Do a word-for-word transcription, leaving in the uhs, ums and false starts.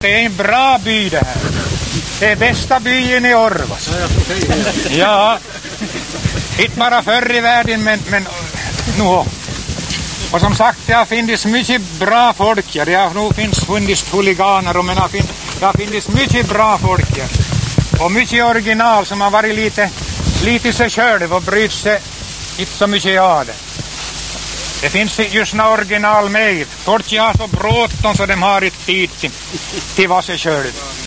Det är en bra by det här. Det är bästa byn i Orvas. Ja, inte bara förr i världen, men, men nu. Och som sagt, det har funnits mycket bra folk. Ja. Det har nog finns funnits huliganer, men det har funnits, det har funnits mycket bra folk. Ja. Och mycket original som har varit lite, lite sig själv och brytt sig inte så mycket av det. Det finns just några original med. Folk har så bråttom så de har inte tid till, till vad sig själv.